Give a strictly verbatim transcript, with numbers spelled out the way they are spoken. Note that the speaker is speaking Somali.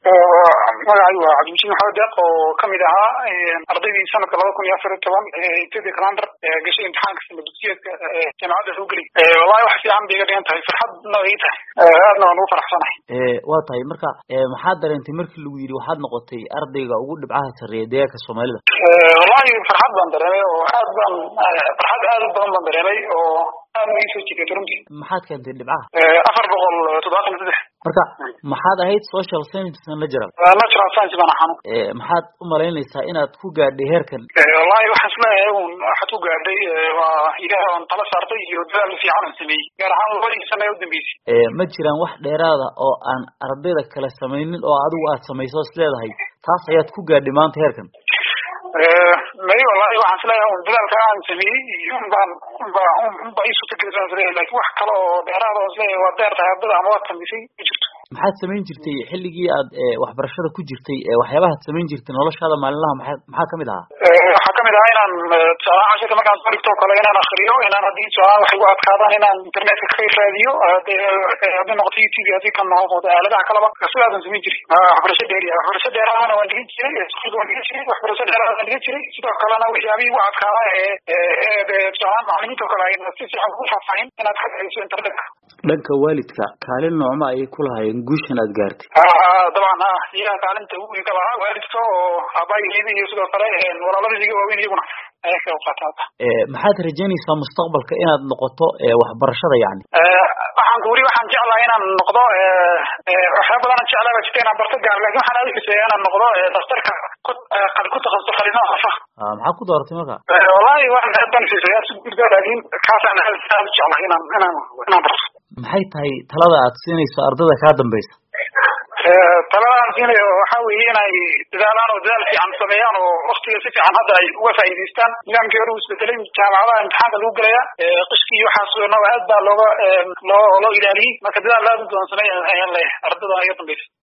magacaygu waa cabdimajid maxamed deeq oo kamid ahaa ardaydii sanadka laba kun iyo afar iyo toban ethiopia calendar gashay imtixaanka sima dugsiyeedka jaamacadda hogeli wallahi wax fiican bay iga dhigan tahay farxadna way tahay aadna waan ugu faraxsanahay waa tahay marka maxaad dareentay markii lagu yidhi waxaad noqotay ardayga ugu dhibcaha sarreeya deegaanka soomaalida wallahi farxad baan dareemay oo aad baan farxad aad u badan baan dareemay oo aad ma iisoo jigatay runtii maxaad keentay dhibcaha afar boqol toddobaatan iyo saddex marka maxaad ahayd social science natural natural science baan ahaan maxaad u malaynaysaa inaad ku gaadhay heerkan wallahi waxaan isleeyahay un waxaad ku gaadhay waa ilaah oon tala saartay iyo dadaal fiican aan sameeyey gaar ahaan labadii sano ee u dambeysay ma jiraan wax dheeraada oo aan ardayda kale samaynin oo adigu aad samayso is leedahay taas ayaad ku gaadhay maanta heerkan may wallahi waxaan isleeyahay un dadaalka aan sameeyey unbaan unba unba iisutakelisan isleeyahay laakiin wax kale oo dheeraada oo isleeyahay waa deer tahay ardada ama waad samaysay ma jirto maxaad samayn jirtay xilligii aad waxbarashada ku jirtay waxyaabahaad samayn jirtay noloshaada maalinlaha maxaa maxaa kamid ahaa waxaa kamid ahaa inaan tusaalahaan cashirka markaan soo dhigto o kale inaan akriyo inaan haddii tusaalahaan wax igu adkaadaan inaan internetka ka raadiyo hadday noqoto youtube haddii kan noqoto aaladaha kalaba sidaasan samayn jiray waxbarasho dheeri waxbarasho dheeraadana waan dhigan jiray iskuulka waan dhigan jiray waxbarasho dheeraada waan dhigan jiray sidoo kalena waxyaabihii igu adkaada ee ee tusaalahaan macalimiinta o kale ay si fiican ugu faahfaahin inaad ka dhageyso internetka dhanka waalidka kaalin noocma ayay ku lahaayeen guushan aad gaartay dabcan ha iyaga kaalinta ugu weyn ka lahaa waalidka oo aabaayigeeda iyo sidoo kale walaaladayga waaweyn iyaguna ayaa ka qaata maxaad rajaynaysaa mustaqbalka inaad noqoto waxbarashada yani waxaan ku weli waxaan jeclahay inaan noqdo waxyaaba badan aan jeclaa baa jirta inaan barto gaar lakin waxaan aad uxiseeya inaan noqdo daktarka ku ku takasusto qaliinada afaha maxaa ku dooratay marka wallahi waan aad baan uxiseeya si guurga laakin kaasaan aad aad jeclahay inaan inaan inaan barto maxay tahay talada aad siinayso ardada kaa dambeysa talada aan siinayo waxa weeye inay dadaalaan oo dadaal fiican sameeyaan oo waktiga si fiican hadda ay uga faa'iidaystaan nidaamkii hore uu isbedelay jaamacadaha imtixaanka lagu gelaya qishkii iyo waxaas aad baa looga loo loo ilaaliyey marka dadaal aad u badan sameeya ayaan leeyahay ardada iga dambeysa